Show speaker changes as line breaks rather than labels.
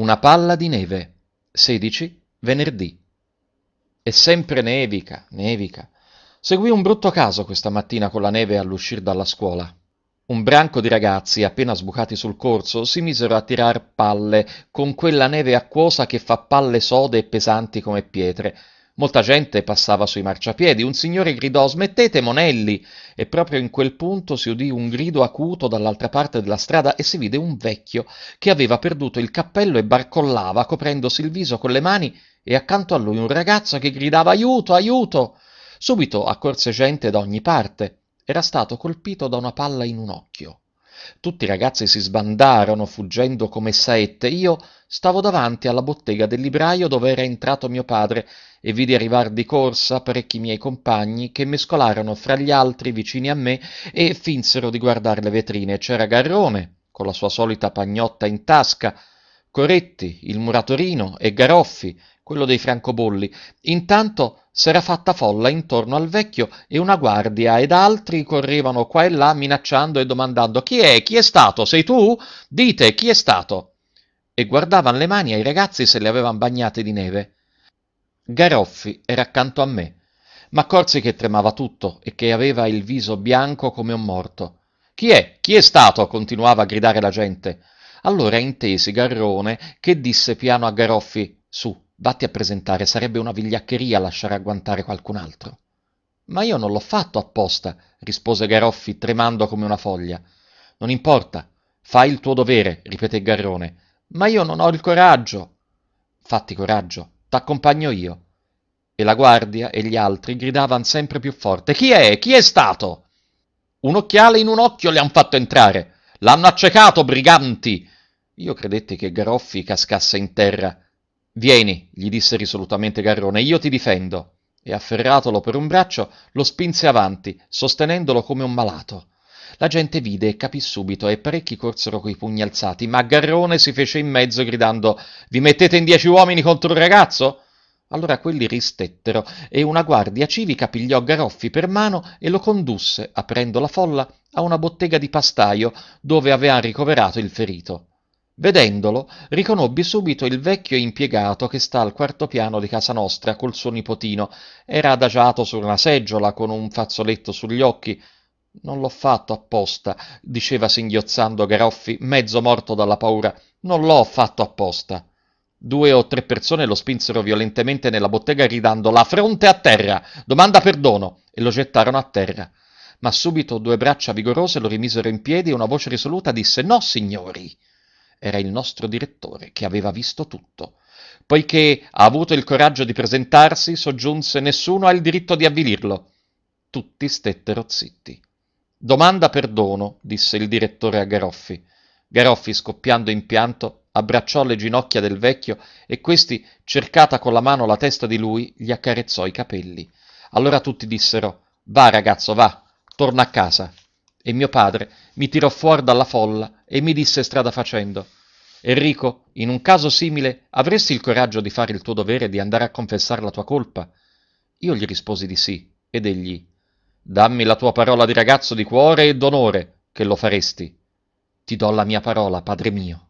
Una palla di neve. 16. Venerdì. E sempre nevica, nevica. Seguì un brutto caso questa mattina con la neve all'uscir dalla scuola. Un branco di ragazzi, appena sbucati sul corso, si misero a tirar palle con quella neve acquosa che fa palle sode e pesanti come pietre. Molta gente passava sui marciapiedi, un signore gridò «Smettete, monelli!» e proprio in quel punto si udì un grido acuto dall'altra parte della strada e si vide un vecchio che aveva perduto il cappello e barcollava coprendosi il viso con le mani e accanto a lui un ragazzo che gridava «Aiuto, aiuto!». Subito accorse gente da ogni parte. Era stato colpito da una palla in un occhio. Tutti i ragazzi si sbandarono fuggendo come saette. Io stavo davanti alla bottega del libraio dove era entrato mio padre e vidi arrivar di corsa parecchi miei compagni che mescolarono fra gli altri vicini a me e finsero di guardare le vetrine. C'era Garrone con la sua solita pagnotta in tasca, Coretti, il muratorino e Garoffi, quello dei francobolli. Intanto s'era fatta folla intorno al vecchio e una guardia ed altri correvano qua e là minacciando e domandando «Chi è? Chi è stato? Sei tu? Dite, chi è stato?» E guardavan le mani ai ragazzi se le avevan bagnate di neve. Garoffi era accanto a me. M'accorsi che tremava tutto e che aveva il viso bianco come un morto. «Chi è? Chi è stato?» continuava a gridare la gente. Allora intesi Garrone che disse piano a Garoffi «Su, vatti a presentare, sarebbe una vigliaccheria lasciare agguantare qualcun altro». «Ma io non l'ho fatto apposta», rispose Garoffi tremando come una foglia. «Non importa, fai il tuo dovere», ripeté Garrone. «Ma io non ho il coraggio». «Fatti coraggio, t'accompagno io». E la guardia e gli altri gridavan sempre più forte «Chi è? Chi è stato?» «Un occhiale in un occhio le han fatto entrare! L'hanno accecato, briganti!» Io credetti che Garoffi cascasse in terra. «Vieni», gli disse risolutamente Garrone, «io ti difendo». E afferratolo per un braccio lo spinse avanti, sostenendolo come un malato. La gente vide e capì subito e parecchi corsero coi pugni alzati, ma Garrone si fece in mezzo gridando «Vi mettete in 10 uomini contro un ragazzo?» Allora quelli ristettero e una guardia civica pigliò Garoffi per mano e lo condusse, aprendo la folla, a una bottega di pastaio dove aveva ricoverato il ferito. Vedendolo, riconobbi subito il vecchio impiegato che sta al quarto piano di casa nostra col suo nipotino. Era adagiato su una seggiola con un fazzoletto sugli occhi. «Non l'ho fatto apposta», diceva singhiozzando Garoffi, mezzo morto dalla paura. «Non l'ho fatto apposta». 2 o 3 persone lo spinsero violentemente nella bottega gridando «La fronte a terra! Domanda perdono!» e lo gettarono a terra. Ma subito 2 braccia vigorose lo rimisero in piedi e una voce risoluta disse «No, signori!» Era il nostro direttore, che aveva visto tutto. Poiché ha avuto il coraggio di presentarsi, soggiunse «Nessuno ha il diritto di avvilirlo». Tutti stettero zitti. «Domanda perdono», disse il direttore a Garoffi. Garoffi, scoppiando in pianto, abbracciò le ginocchia del vecchio e questi, cercata con la mano la testa di lui, gli accarezzò i capelli. Allora tutti dissero «Va, ragazzo, va, torna a casa». E mio padre mi tirò fuori dalla folla e mi disse strada facendo «Enrico, in un caso simile avresti il coraggio di fare il tuo dovere e di andare a confessare la tua colpa?» Io gli risposi di sì, ed egli «Dammi la tua parola di ragazzo di cuore e d'onore che lo faresti». «Ti do la mia parola, padre mio».